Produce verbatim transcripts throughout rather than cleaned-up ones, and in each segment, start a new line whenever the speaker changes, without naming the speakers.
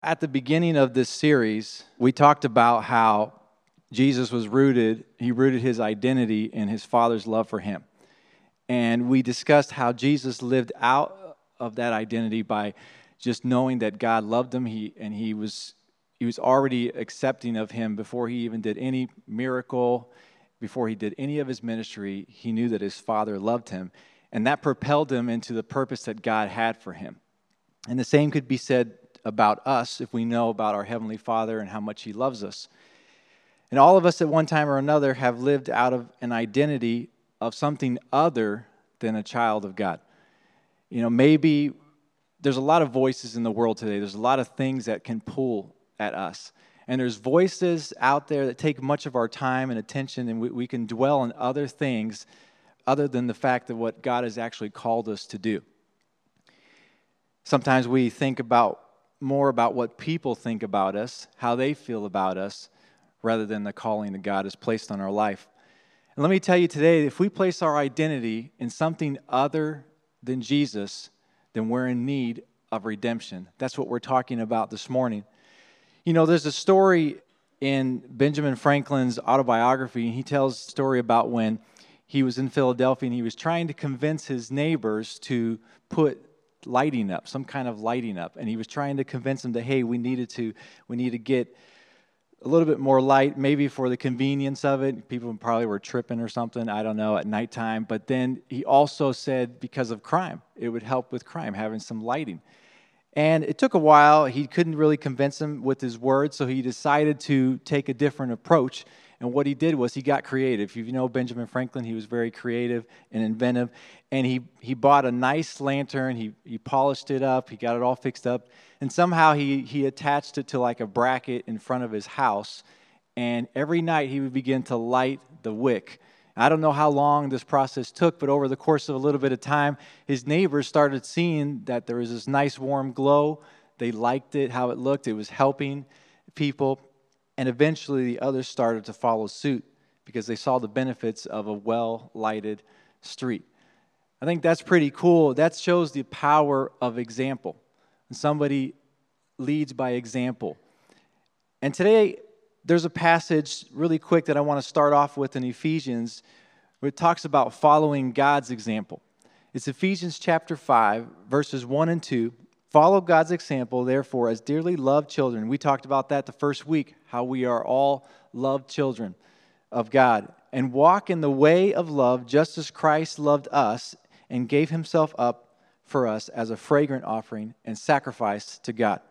At the beginning of this series, we talked about how Jesus was rooted, he rooted his identity in his Father's love for him. And we discussed how Jesus lived out of that identity by just knowing that God loved him, he, and he was he was already accepting of him before he even did any miracle, before he did any of his ministry. He knew that his Father loved him, and that propelled him into the purpose that God had for him. And the same could be said about us if we know about our Heavenly Father and how much He loves us. And all of us at one time or another have lived out of an identity of something other than a child of God. You know, maybe there's a lot of voices in the world today. There's a lot of things that can pull at us. And there's voices out there that take much of our time and attention, and we, we can dwell on other things other than the fact of what God has actually called us to do. Sometimes we think about more about what people think about us, how they feel about us, rather than the calling that God has placed on our life. And let me tell you today, if we place our identity in something other than Jesus, then we're in need of redemption. That's what we're talking about this morning. You know, there's a story in Benjamin Franklin's autobiography, and he tells a story about when he was in Philadelphia and he was trying to convince his neighbors to put lighting up, some kind of lighting up. And he was trying to convince them that, hey, we needed to, we need to get a little bit more light, maybe for the convenience of it. People probably were tripping or something, I don't know, at nighttime. But then he also said because of crime, it would help with crime, having some lighting. And it took a while. He couldn't really convince them with his words, so he decided to take a different approach. And what he did was he got creative. If you know Benjamin Franklin, he was very creative and inventive. And he, he bought a nice lantern. He he polished it up. He got it all fixed up. And somehow he, he attached it to like a bracket in front of his house. And every night he would begin to light the wick. I don't know how long this process took, but over the course of a little bit of time, his neighbors started seeing that there was this nice warm glow. They liked it, how it looked. It was helping people. And eventually the others started to follow suit because they saw the benefits of a well-lighted street. I think that's pretty cool. That shows the power of example. And somebody leads by example. And today there's a passage really quick that I want to start off with in Ephesians where it talks about following God's example. It's Ephesians chapter five, verses one and two. Follow God's example, therefore, as dearly loved children. We talked about that the first week, how we are all loved children of God. And walk in the way of love, just as Christ loved us and gave himself up for us as a fragrant offering and sacrifice to God.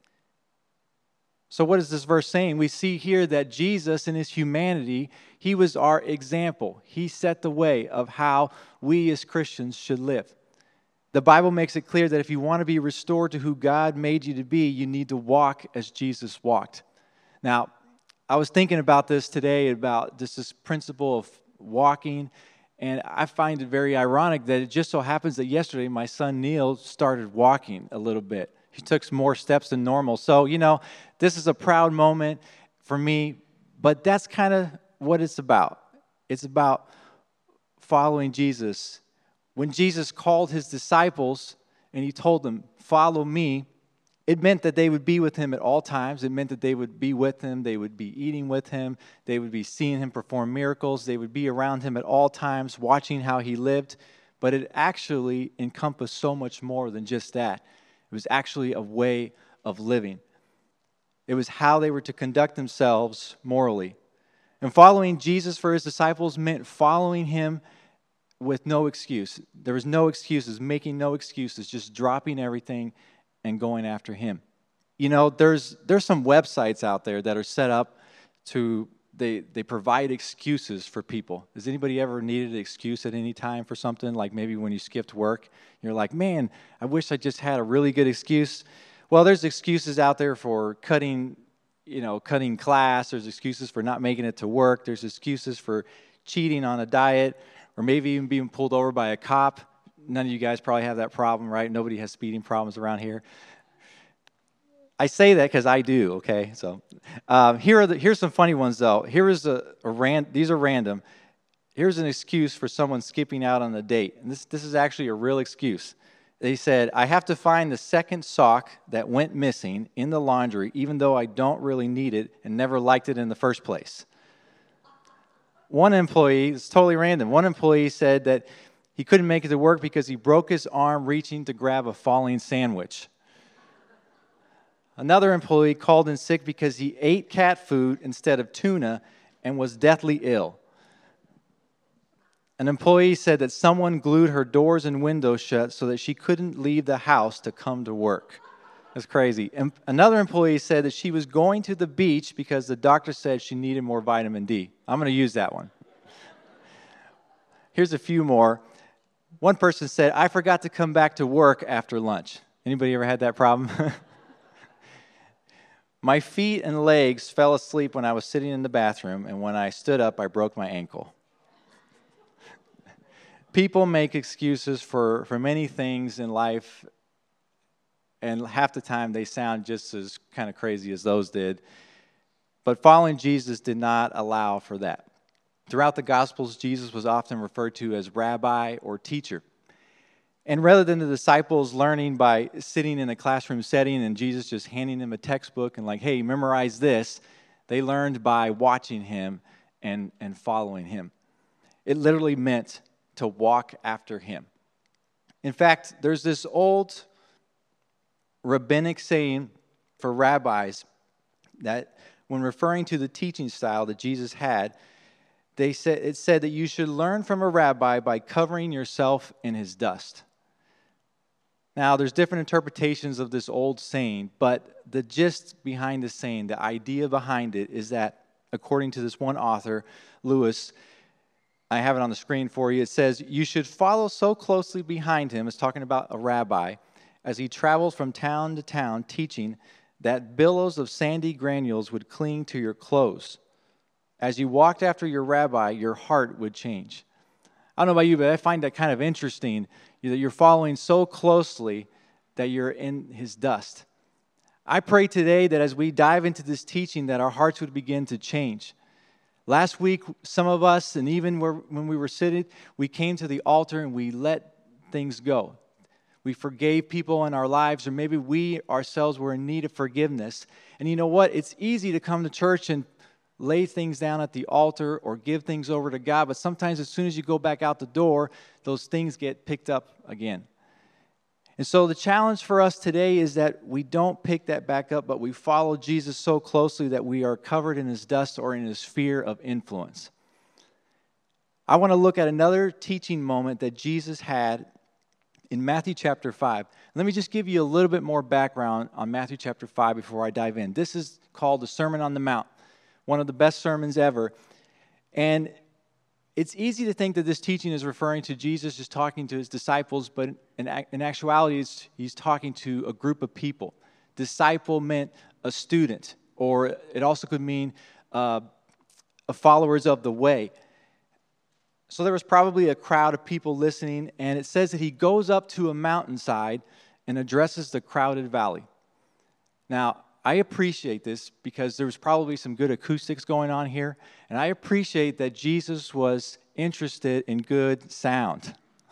So what is this verse saying? We see here that Jesus in his humanity, he was our example. He set the way of how we as Christians should live. The Bible makes it clear that if you want to be restored to who God made you to be, you need to walk as Jesus walked. Now, I was thinking about this today, about this, this principle of walking, and I find it very ironic that it just so happens that yesterday my son Neil started walking a little bit. He took some more steps than normal. So, you know, this is a proud moment for me, but that's kind of what it's about. It's about following Jesus. When Jesus called his disciples and he told them, follow me, it meant that they would be with him at all times. It meant that they would be with him. They would be eating with him. They would be seeing him perform miracles. They would be around him at all times, watching how he lived. But it actually encompassed so much more than just that. It was actually a way of living. It was how they were to conduct themselves morally. And following Jesus for his disciples meant following him with no excuse. There was no excuses, making no excuses, just dropping everything and going after him. You know, there's there's some websites out there that are set up to, they, they provide excuses for people. Has anybody ever needed an excuse at any time for something? Like maybe when you skipped work, you're like, man, I wish I just had a really good excuse. Well, there's excuses out there for cutting, you know, cutting class. There's excuses for not making it to work. There's excuses for cheating on a diet, or maybe even being pulled over by a cop. None of you guys probably have that problem, right? Nobody has speeding problems around here. I say that because I do, okay? So um, here are the, here's some funny ones, though. Here is a, a ran, these are random. Here's an excuse for someone skipping out on a date. And this, this is actually a real excuse. They said, I have to find the second sock that went missing in the laundry, even though I don't really need it and never liked it in the first place. One employee, it's totally random, one employee said that he couldn't make it to work because he broke his arm reaching to grab a falling sandwich. Another employee called in sick because he ate cat food instead of tuna and was deathly ill. An employee said that someone glued her doors and windows shut so that she couldn't leave the house to come to work. That's crazy. And another employee said that she was going to the beach because the doctor said she needed more vitamin D. I'm going to use that one. Here's a few more. One person said, I forgot to come back to work after lunch. Anybody ever had that problem? My feet and legs fell asleep when I was sitting in the bathroom, and when I stood up, I broke my ankle. People make excuses for, for many things in life, and half the time they sound just as kind of crazy as those did. But following Jesus did not allow for that. Throughout the Gospels, Jesus was often referred to as rabbi or teacher. And rather than the disciples learning by sitting in a classroom setting and Jesus just handing them a textbook and like, hey, memorize this, they learned by watching him and, and following him. It literally meant to walk after him. In fact, there's this old rabbinic saying for rabbis that when referring to the teaching style that Jesus had, they said it said that you should learn from a rabbi by covering yourself in his dust. Now, there's different interpretations of this old saying, but the gist behind the saying, the idea behind it is that, according to this one author, Lewis, I have it on the screen for you. It says, you should follow so closely behind him, it's talking about a rabbi, as he travels from town to town teaching, that billows of sandy granules would cling to your clothes. As you walked after your rabbi, your heart would change. I don't know about you, but I find that kind of interesting, that you're following so closely that you're in his dust. I pray today that as we dive into this teaching, that our hearts would begin to change. Last week, some of us, and even when we were sitting, we came to the altar and we let things go. We forgave people in our lives, or maybe we ourselves were in need of forgiveness. And you know what? It's easy to come to church and lay things down at the altar or give things over to God, but sometimes as soon as you go back out the door, those things get picked up again. And so the challenge for us today is that we don't pick that back up, but we follow Jesus so closely that we are covered in his dust or in his sphere of influence. I want to look at another teaching moment that Jesus had in Matthew chapter five. Let me just give you a little bit more background on Matthew chapter five before I dive in. This is called the Sermon on the Mount, one of the best sermons ever. And it's easy to think that this teaching is referring to Jesus just talking to his disciples, but in, in actuality, it's, he's talking to a group of people. Disciple meant a student, or it also could mean uh, followers of the way. So there was probably a crowd of people listening, and it says that he goes up to a mountainside and addresses the crowded valley. Now, I appreciate this because there was probably some good acoustics going on here, and I appreciate that Jesus was interested in good sound.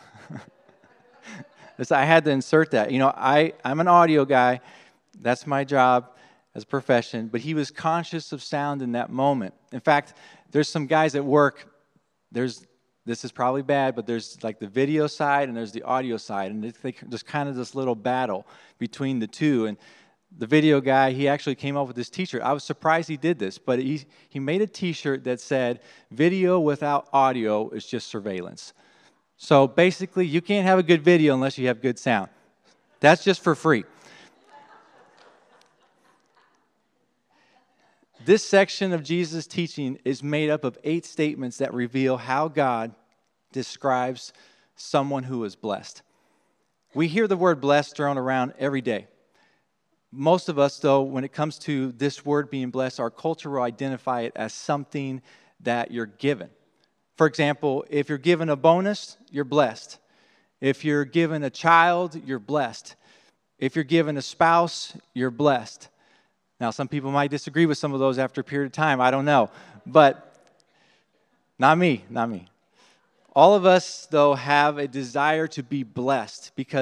I had to insert that. You know, I, I'm an audio guy. That's my job as a profession, but he was conscious of sound in that moment. In fact, there's some guys at work, there's this is probably bad, but there's like the video side and there's the audio side, and they, there's kind of this little battle between the two. And the video guy, he actually came up with this t-shirt. I was surprised he did this, but he, he made a t-shirt that said, video without audio is just surveillance. So basically, you can't have a good video unless you have good sound. That's just for free. This section of Jesus' teaching is made up of eight statements that reveal how God describes someone who is blessed. We hear the word blessed thrown around every day. Most of us, though, when it comes to this word being blessed, our culture will identify it as something that you're given. For example, if you're given a bonus, you're blessed. If you're given a child, you're blessed. If you're given a spouse, you're blessed. Now, some people might disagree with some of those after a period of time. I don't know. But not me, not me. All of us, though, have a desire to be blessed because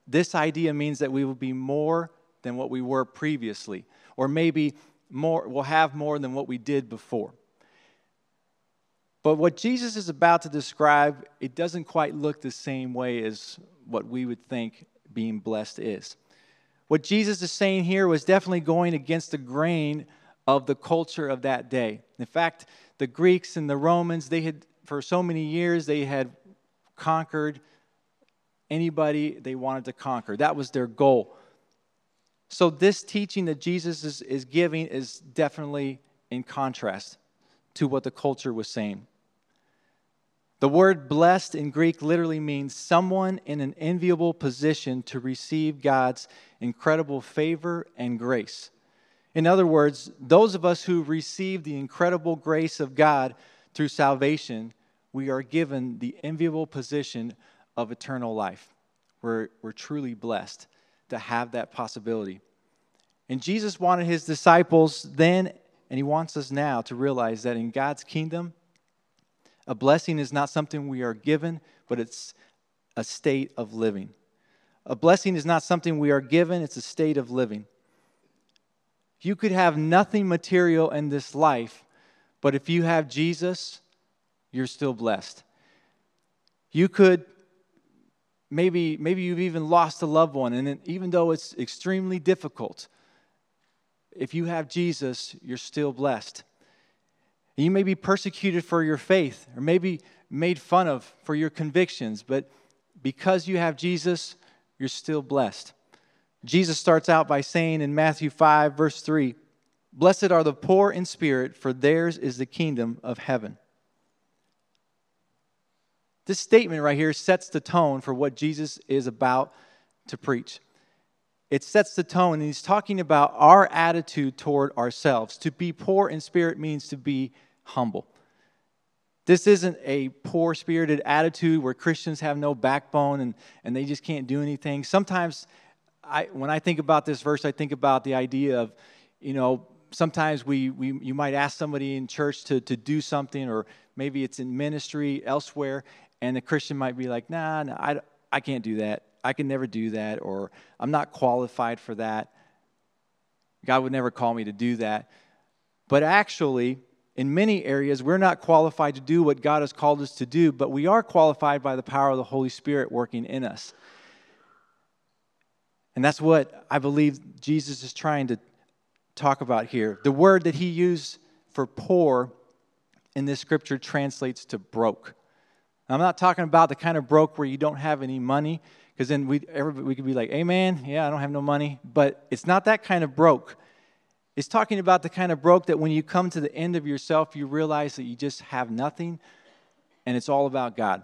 this idea means that we will be more than what we were previously, or maybe more, we'll have more than what we did before. But what Jesus is about to describe, it doesn't quite look the same way as what we would think being blessed is. What Jesus is saying here was definitely going against the grain of the culture of that day. In fact, the Greeks and the Romans, they had, for so many years, they had conquered anybody they wanted to conquer. That was their goal. So this teaching that Jesus is, is giving is definitely in contrast to what the culture was saying. The word blessed in Greek literally means someone in an enviable position to receive God's incredible favor and grace. In other words, those of us who receive the incredible grace of God through salvation, we are given the enviable position of eternal life. We're, we're truly blessed to have that possibility. And Jesus wanted his disciples then, and he wants us now to realize that in God's kingdom, a blessing is not something we are given, but it's a state of living. A blessing is not something we are given, it's a state of living. You could have nothing material in this life, but if you have Jesus, you're still blessed. You could, maybe, maybe you've even lost a loved one, and even though it's extremely difficult, if you have Jesus, you're still blessed. You may be persecuted for your faith, or maybe made fun of for your convictions, but because you have Jesus, you're still blessed. Jesus starts out by saying in Matthew five, verse three, "Blessed are the poor in spirit, for theirs is the kingdom of heaven." This statement right here sets the tone for what Jesus is about to preach. It sets the tone, and he's talking about our attitude toward ourselves. To be poor in spirit means to be humble. This isn't a poor-spirited attitude where Christians have no backbone and, and they just can't do anything. Sometimes I, when I think about this verse, I think about the idea of, you know, sometimes we, we you might ask somebody in church to, to do something, or maybe it's in ministry elsewhere, and the Christian might be like, nah, nah I, I can't do that. I can never do that, or I'm not qualified for that. God would never call me to do that. But actually, in many areas, we're not qualified to do what God has called us to do, but we are qualified by the power of the Holy Spirit working in us. And that's what I believe Jesus is trying to talk about here. The word that he used for poor in this scripture translates to broke. Now, I'm not talking about the kind of broke where you don't have any money, because then we everybody, we could be like, amen, yeah, I don't have no money. But it's not that kind of broke. It's talking about the kind of broke that when you come to the end of yourself, you realize that you just have nothing, and it's all about God.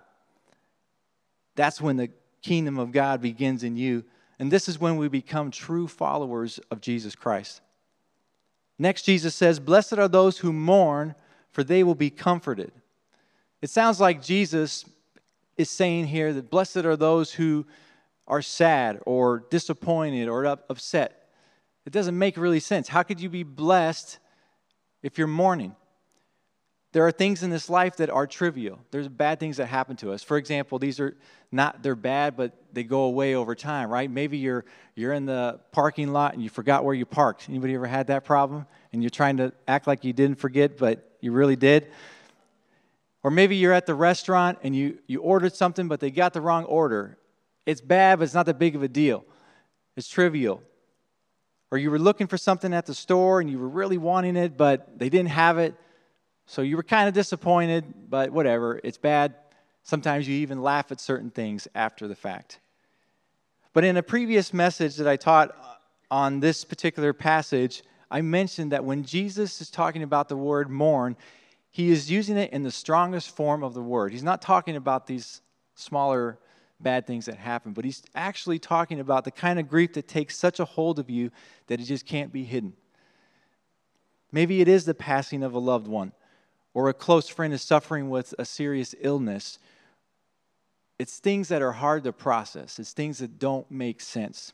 That's when the kingdom of God begins in you. And this is when we become true followers of Jesus Christ. Next, Jesus says, "Blessed are those who mourn, for they will be comforted." It sounds like Jesus is saying here that blessed are those who are sad or disappointed or upset. It doesn't make really sense. How could you be blessed if you're mourning? There are things in this life that are trivial. There's bad things that happen to us. For example, these are not, they're bad, but they go away over time, right? Maybe you're you're in the parking lot and you forgot where you parked. Anybody ever had that problem? And you're trying to act like you didn't forget, but you really did. Or maybe you're at the restaurant and you, you ordered something, but they got the wrong order. It's bad, but it's not that big of a deal. It's trivial. Or you were looking for something at the store and you were really wanting it, but they didn't have it. So you were kind of disappointed, but whatever, it's bad. Sometimes you even laugh at certain things after the fact. But in a previous message that I taught on this particular passage, I mentioned that when Jesus is talking about the word mourn, he is using it in the strongest form of the word. He's not talking about these smaller bad things that happen, but he's actually talking about the kind of grief that takes such a hold of you that it just can't be hidden. Maybe it is the passing of a loved one, or a close friend is suffering with a serious illness. It's things that are hard to process. It's things that don't make sense.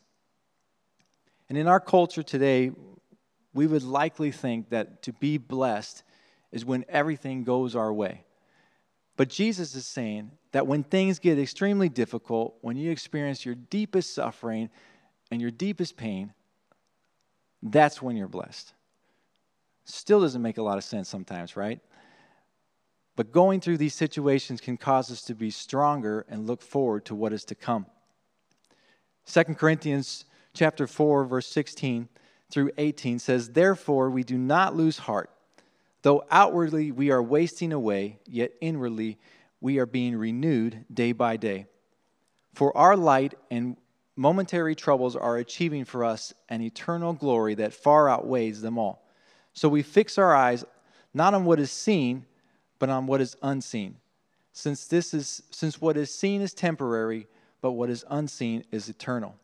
And in our culture today, we would likely think that to be blessed is when everything goes our way. But Jesus is saying that when things get extremely difficult, when you experience your deepest suffering and your deepest pain, that's when you're blessed. Still doesn't make a lot of sense sometimes, right? But going through these situations can cause us to be stronger and look forward to what is to come. Second Corinthians chapter four, verse sixteen through eighteen says, "Therefore we do not lose heart. Though outwardly we are wasting away, yet inwardly we are being renewed day by day. For our light and momentary troubles are achieving for us an eternal glory that far outweighs them all. So we fix our eyes not on what is seen, but on what is unseen. Since this is since what is seen is temporary, but what is unseen is eternal."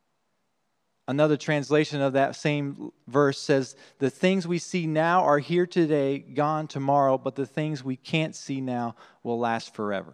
Another translation of that same verse says, "The things we see now are here today, gone tomorrow, but the things we can't see now will last forever."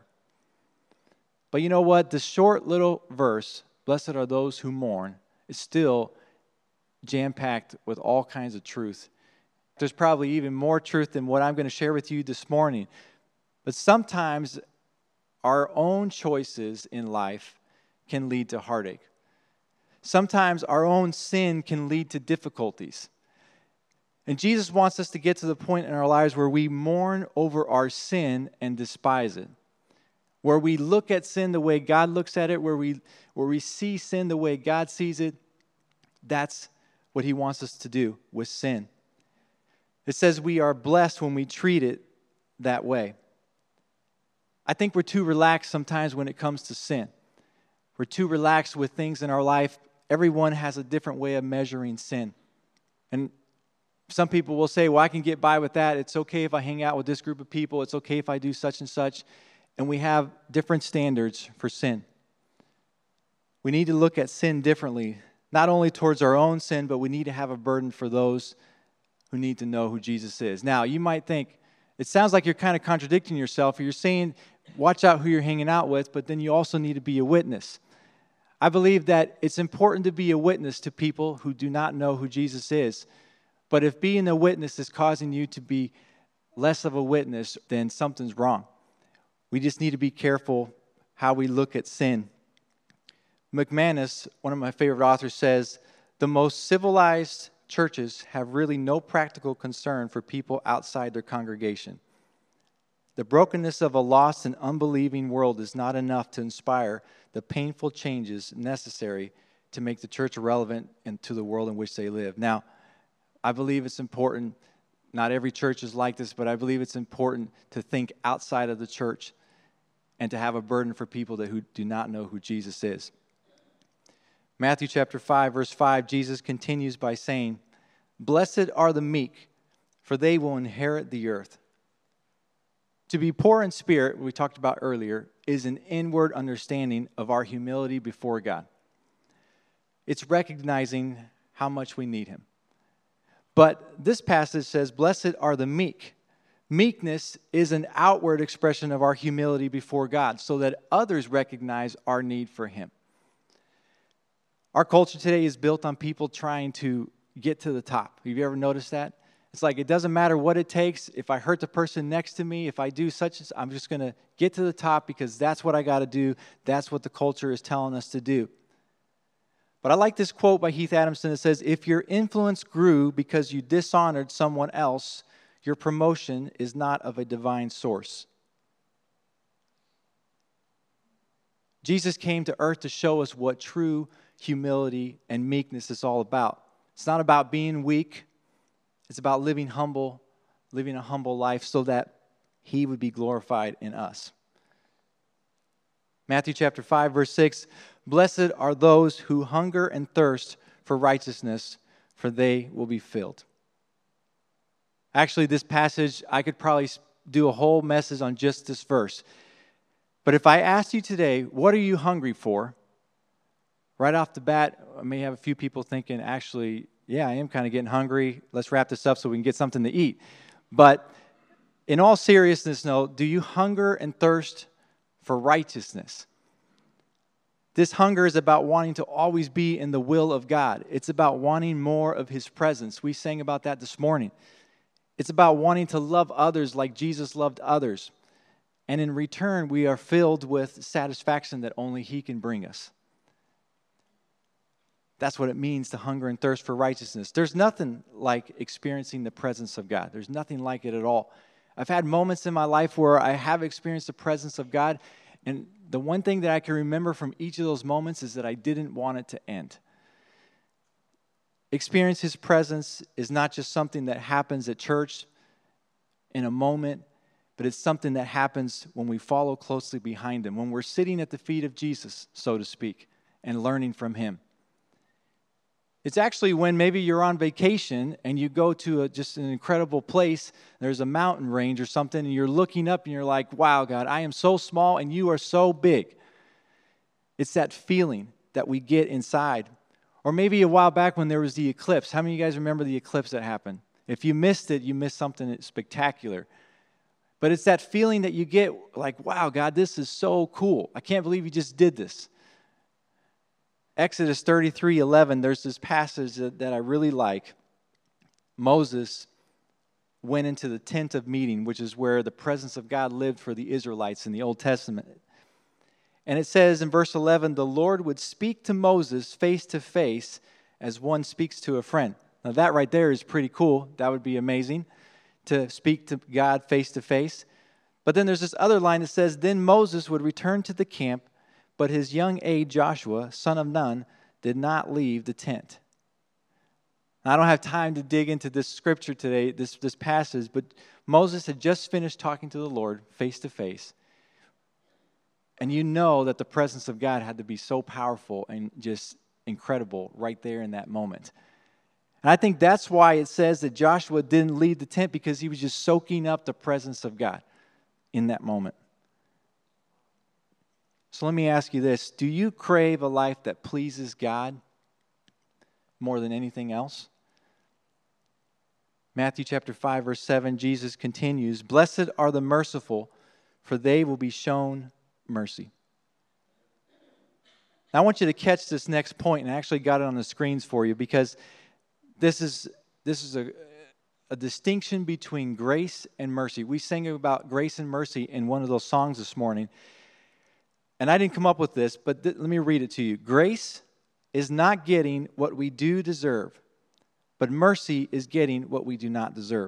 But you know what? The short little verse, "Blessed are those who mourn," is still jam-packed with all kinds of truth. There's probably even more truth than what I'm going to share with you this morning. But sometimes our own choices in life can lead to heartache. Sometimes our own sin can lead to difficulties. And Jesus wants us to get to the point in our lives where we mourn over our sin and despise it. Where we look at sin the way God looks at it, where we, where we see sin the way God sees it. That's what He wants us to do with sin. It says we are blessed when we treat it that way. I think we're too relaxed sometimes when it comes to sin. We're too relaxed with things in our life. Everyone has a different way of measuring sin. And some people will say, well, I can get by with that. It's okay if I hang out with this group of people. It's okay if I do such and such. And we have different standards for sin. We need to look at sin differently, not only towards our own sin, but we need to have a burden for those who need to know who Jesus is. Now, you might think, it sounds like you're kind of contradicting yourself. You're saying, watch out who you're hanging out with, but then you also need to be a witness. I believe that it's important to be a witness to people who do not know who Jesus is. But if being a witness is causing you to be less of a witness, then something's wrong. We just need to be careful how we look at sin. McManus, one of my favorite authors, says, "The most civilized churches have really no practical concern for people outside their congregation. The brokenness of a lost and unbelieving world is not enough to inspire the painful changes necessary to make the church relevant and to the world in which they live." Now, I believe it's important. Not every church is like this, but I believe it's important to think outside of the church and to have a burden for people that who do not know who Jesus is. Matthew chapter five, verse five, Jesus continues by saying, "Blessed are the meek, for they will inherit the earth." To be poor in spirit, we talked about earlier, is an inward understanding of our humility before God. It's recognizing how much we need Him. But this passage says, "Blessed are the meek." Meekness is an outward expression of our humility before God, so that others recognize our need for Him. Our culture today is built on people trying to get to the top. Have you ever noticed that? It's like it doesn't matter what it takes. If I hurt the person next to me, if I do such as, I'm just going to get to the top because that's what I got to do. That's what the culture is telling us to do. But I like this quote by Heath Adamson that says, "If your influence grew because you dishonored someone else, your promotion is not of a divine source." Jesus came to earth to show us what true humility and meekness is all about. It's not about being weak. It's about living humble, living a humble life so that He would be glorified in us. Matthew chapter five, verse six, "Blessed are those who hunger and thirst for righteousness, for they will be filled." Actually, this passage, I could probably do a whole message on just this verse. But if I asked you today, what are you hungry for? Right off the bat, I may have a few people thinking, actually, yeah, I am kind of getting hungry. Let's wrap this up so we can get something to eat. But in all seriousness, no, do you hunger and thirst for righteousness? This hunger is about wanting to always be in the will of God. It's about wanting more of His presence. We sang about that this morning. It's about wanting to love others like Jesus loved others. And in return, we are filled with satisfaction that only He can bring us. That's what it means to hunger and thirst for righteousness. There's nothing like experiencing the presence of God. There's nothing like it at all. I've had moments in my life where I have experienced the presence of God, and the one thing that I can remember from each of those moments is that I didn't want it to end. Experience His presence is not just something that happens at church in a moment, but it's something that happens when we follow closely behind Him, when we're sitting at the feet of Jesus, so to speak, and learning from Him. It's actually when maybe you're on vacation and you go to a, just an incredible place, there's a mountain range or something, and you're looking up and you're like, wow, God, I am so small and you are so big. It's that feeling that we get inside. Or maybe a while back when there was the eclipse. How many of you guys remember the eclipse that happened? If you missed it, you missed something spectacular. But it's that feeling that you get like, wow, God, this is so cool. I can't believe you just did this. Exodus thirty-three eleven, there's this passage that, that I really like. Moses went into the tent of meeting, which is where the presence of God lived for the Israelites in the Old Testament. And it says in verse eleven, the Lord would speak to Moses face to face as one speaks to a friend. Now that right there is pretty cool. That would be amazing to speak to God face to face. But then there's this other line that says, then Moses would return to the camp, but his young aide Joshua, son of Nun, did not leave the tent. I don't have time to dig into this scripture today, this, this passage, but Moses had just finished talking to the Lord face to face. And you know that the presence of God had to be so powerful and just incredible right there in that moment. And I think that's why it says that Joshua didn't leave the tent, because he was just soaking up the presence of God in that moment. So let me ask you this. Do you crave a life that pleases God more than anything else? Matthew chapter five, verse seven, Jesus continues, blessed are the merciful, for they will be shown mercy. Now, I want you to catch this next point, and I actually got it on the screens for you, because this is, this is a, a distinction between grace and mercy. We sang about grace and mercy in one of those songs this morning. And I didn't come up with this, but th- let me read it to you. Grace is not getting what we do deserve, but mercy is getting what we do not deserve.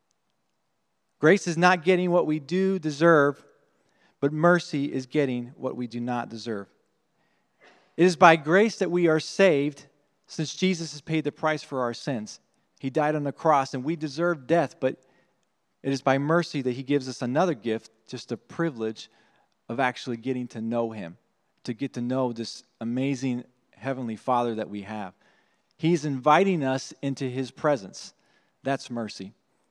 Grace is not getting what we do deserve, but mercy is getting what we do not deserve. It is by grace that we are saved, since Jesus has paid the price for our sins. He died on the cross, and we deserve death, but it is by mercy that He gives us another gift, just a privilege of actually getting to know Him, to get to know this amazing Heavenly Father that we have. He's inviting us into His presence. That's mercy.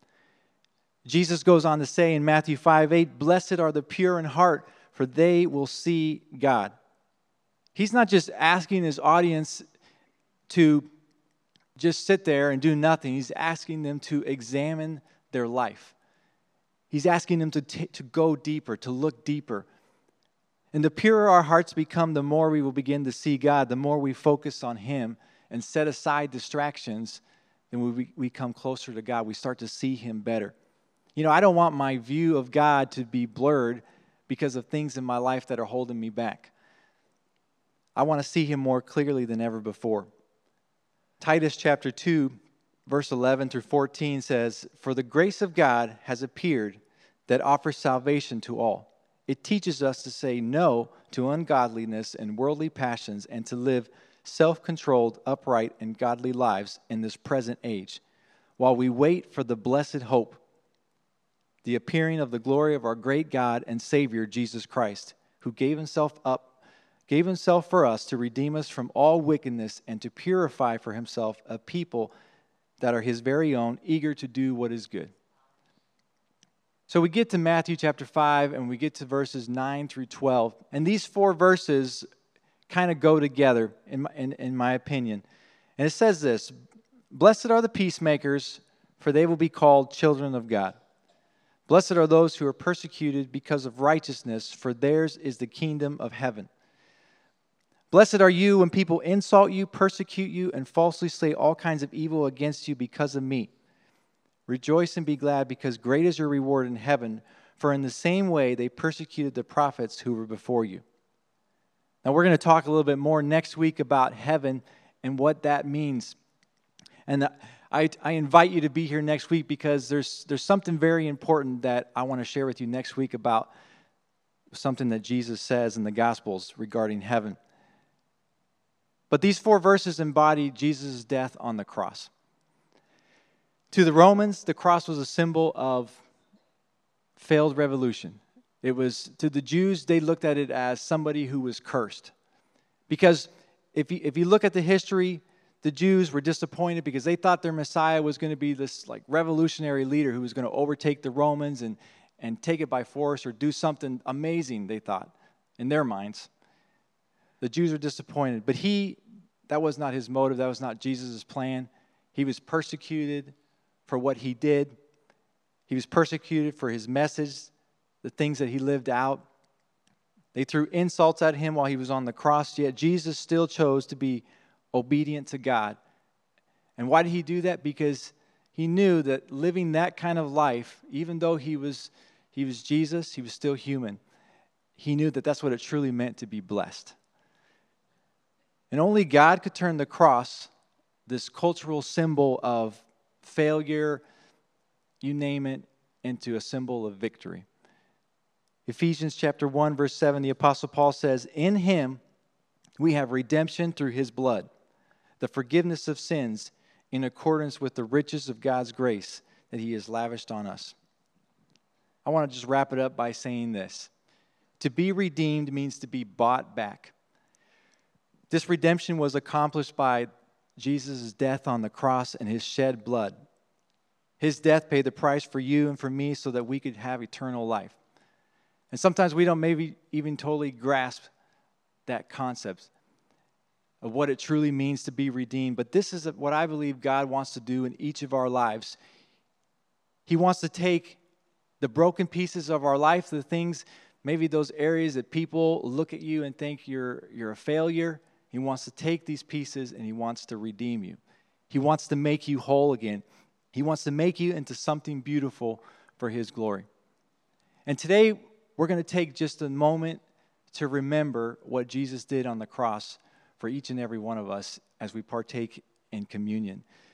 Jesus goes on to say in Matthew five eight, blessed are the pure in heart, for they will see God. He's not just asking His audience to just sit there and do nothing. He's asking them to examine their life. He's asking them to, t- to go deeper, to look deeper. And the purer our hearts become, the more we will begin to see God, the more we focus on Him and set aside distractions, then we, we come closer to God. We start to see Him better. You know, I don't want my view of God to be blurred because of things in my life that are holding me back. I want to see Him more clearly than ever before. Titus chapter two, verse eleven through fourteen says, for the grace of God has appeared that offers salvation to all. It teaches us to say no to ungodliness and worldly passions, and to live self-controlled, upright, and godly lives in this present age, while we wait for the blessed hope, the appearing of the glory of our great God and Savior, Jesus Christ, who gave Himself up, gave Himself for us to redeem us from all wickedness and to purify for Himself a people that are His very own, eager to do what is good. So we get to Matthew chapter five, and we get to verses nine through twelve. And these four verses kind of go together, in my, in, in my opinion. And it says this, blessed are the peacemakers, for they will be called children of God. Blessed are those who are persecuted because of righteousness, for theirs is the kingdom of heaven. Blessed are you when people insult you, persecute you, and falsely say all kinds of evil against you because of me. Rejoice and be glad, because great is your reward in heaven, for in the same way they persecuted the prophets who were before you. Now, we're going to talk a little bit more next week about heaven and what that means. And I, I invite you to be here next week because there's, there's something very important that I want to share with you next week about something that Jesus says in the Gospels regarding heaven. But these four verses embody Jesus' death on the cross. To the Romans, the cross was a symbol of failed revolution. It was, to the Jews, they looked at it as somebody who was cursed. Because if you, if you look at the history, the Jews were disappointed because they thought their Messiah was going to be this like revolutionary leader who was going to overtake the Romans and, and take it by force or do something amazing, they thought, in their minds. The Jews were disappointed. But he, that was not his motive. That was not Jesus' plan. He was persecuted for what he did. He was persecuted for his message, the things that he lived out. They threw insults at him while he was on the cross, yet Jesus still chose to be obedient to God. And why did he do that? Because he knew that living that kind of life, even though he was, he was Jesus, he was still human. He knew that that's what it truly meant to be blessed. And only God could turn the cross, this cultural symbol of failure, you name it, into a symbol of victory. Ephesians chapter one, verse seven, the Apostle Paul says, "In him we have redemption through his blood, the forgiveness of sins in accordance with the riches of God's grace that he has lavished on us." I want to just wrap it up by saying this. To be redeemed means to be bought back. This redemption was accomplished by Jesus' death on the cross and his shed blood. His death paid the price for you and for me so that we could have eternal life. And sometimes we don't maybe even totally grasp that concept of what it truly means to be redeemed. But this is what I believe God wants to do in each of our lives. He wants to take the broken pieces of our life, the things, maybe those areas that people look at you and think you're, you're a failure. He wants to take these pieces and he wants to redeem you. He wants to make you whole again. He wants to make you into something beautiful for his glory. And today, we're going to take just a moment to remember what Jesus did on the cross for each and every one of us as we partake in communion.